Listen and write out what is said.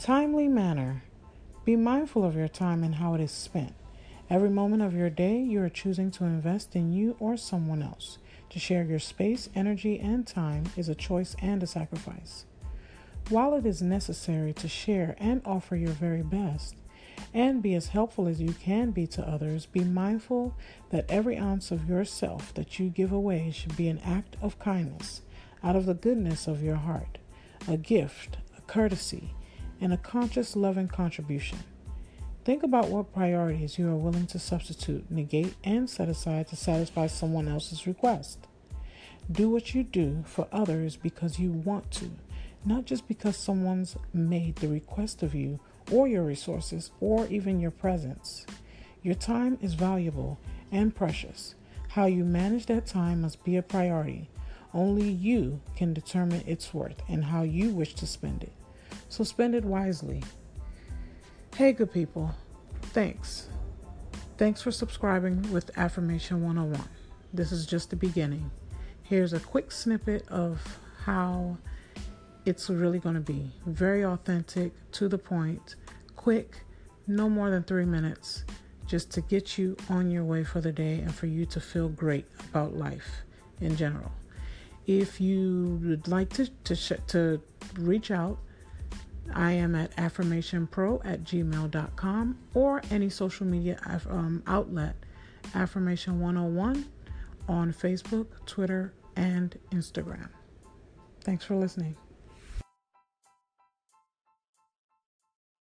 Timely manner. Be mindful of your time and how it is spent. Every moment of your day, you are choosing to invest in you or someone else. To share your space, energy, and time is a choice and a sacrifice. While it is necessary to share and offer your very best, and be as helpful as you can be to others, be mindful that every ounce of yourself that you give away should be an act of kindness out of the goodness of your heart, a gift, a courtesy, and a conscious, loving contribution. Think about what priorities you are willing to substitute, negate, and set aside to satisfy someone else's request. Do what you do for others because you want to, not just because someone's made the request of you or your resources or even your presence. Your time is valuable and precious. How you manage that time must be a priority. Only you can determine its worth and how you wish to spend it. So spend it wisely. Hey, good people. Thanks. Thanks for subscribing with Affirmation 101. This is just the beginning. Here's a quick snippet of how it's really going to be. Very authentic, to the point, quick, no more than 3 minutes, just to get you on your way for the day and for you to feel great about life in general. If you would like to reach out, I am at affirmationpro@gmail.com or any social media outlet, Affirmation 101 on Facebook, Twitter, and Instagram. Thanks for listening.